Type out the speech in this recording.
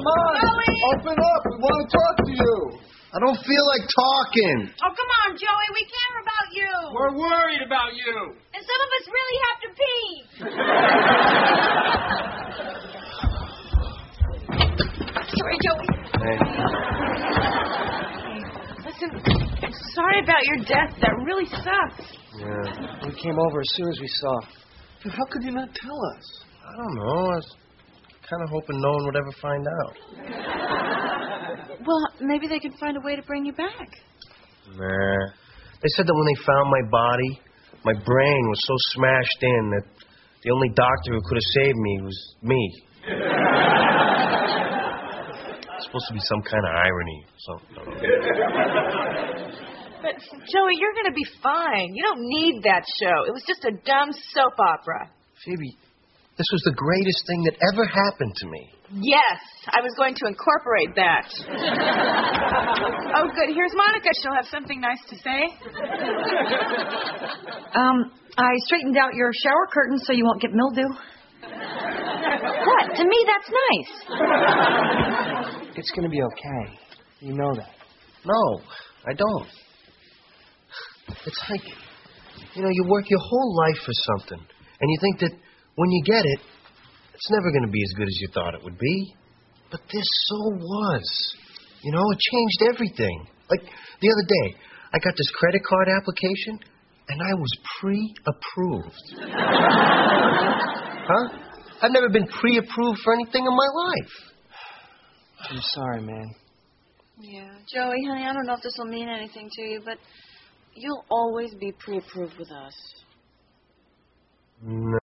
Come on. Joey! Open up. We want to talk to you. I don't feel like talking. Oh, come on, Joey. We care about you. We're worried about you. And some of us really have to pee. Sorry, Joey. Hey. Listen, I'm sorry about your death. That really sucks. Yeah. We came over as soon as we saw. Dude, how could you not tell us? I don't know. I was kind of hoping no one would ever find out. Well, maybe they can find a way to bring you back. Nah. They said that when they found my body, my brain was so smashed in that the only doctor who could have saved me was me. It's supposed to be some kind of irony. But, Joey, you're going to be fine. You don't need that show. It was just a dumb soap opera. Phoebe, this was the greatest thing that ever happened to me. Yes, I was going to incorporate that. Oh, good. Here's Monica. She'll have something nice to say. I straightened out your shower curtain so you won't get mildew. What? To me, that's nice. It's going to be okay. You know that. No, I don't. It's like, you work your whole life for something, and you think that when you get it, it's never going to be as good as you thought it would be. But this so was. It changed everything. Like, the other day, I got this credit card application, and I was pre-approved. Huh? I've never been pre-approved for anything in my life. I'm sorry, man. Yeah, Joey, honey, I don't know if this will mean anything to you, but you'll always be pre-approved with us. No.